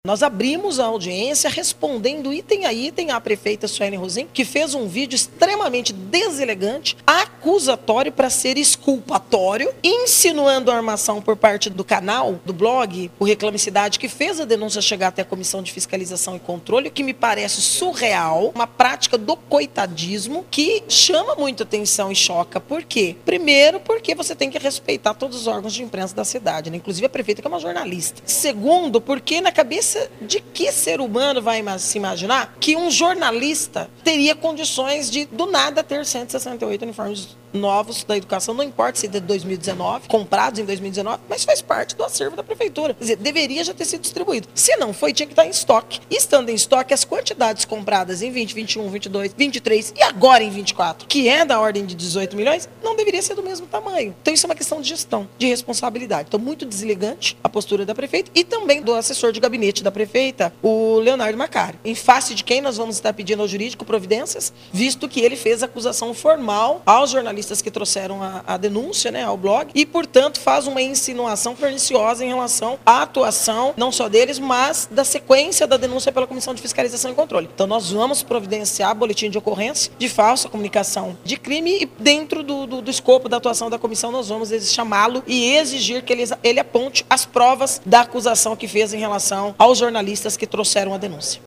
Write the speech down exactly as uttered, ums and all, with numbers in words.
Nós abrimos a audiência respondendo item a item à prefeita Suelen Rosim, que fez um vídeo extremamente deselegante, acusatório para ser exculpatório, insinuando a armação por parte do canal, do blog, o Reclame Cidade, que fez a denúncia chegar até a Comissão de Fiscalização e Controle, o que me parece surreal, uma prática do coitadismo que chama muito atenção e choca. Por quê? Primeiro, porque você tem que respeitar todos os órgãos de imprensa da cidade, né? Inclusive a prefeita, que é uma jornalista. Segundo, porque na cabeça de que ser humano vai se imaginar que um jornalista teria condições de, do nada, ter cento e sessenta e oito uniformes novos da educação, não importa se é de dois mil e dezenove, comprados em dois mil e dezenove, mas faz parte do acervo da prefeitura. Quer dizer, deveria já ter sido distribuído. Se não foi, tinha que estar em estoque. E estando em estoque, as quantidades compradas em vinte, vinte e um, vinte e dois, vinte e três e agora em vinte e quatro, que é da ordem de dezoito milhões, não deveria ser do mesmo tamanho. Então isso é uma questão de gestão, de responsabilidade. Então muito deselegante a postura da prefeita e também do assessor de gabinete da prefeita, o Leonardo Macari. Em face de quem nós vamos estar pedindo ao jurídico providências, visto que ele fez acusação formal aos jornalistas que trouxeram a, a denúncia, né, ao blog, e, portanto, faz uma insinuação perniciosa em relação à atuação, não só deles, mas da sequência da denúncia pela Comissão de Fiscalização e Controle. Então, nós vamos providenciar boletim de ocorrência de falsa comunicação de crime e, dentro do, do, do escopo da atuação da comissão, nós vamos chamá-lo e exigir que ele, ele aponte as provas da acusação que fez em relação aos jornalistas que trouxeram a denúncia.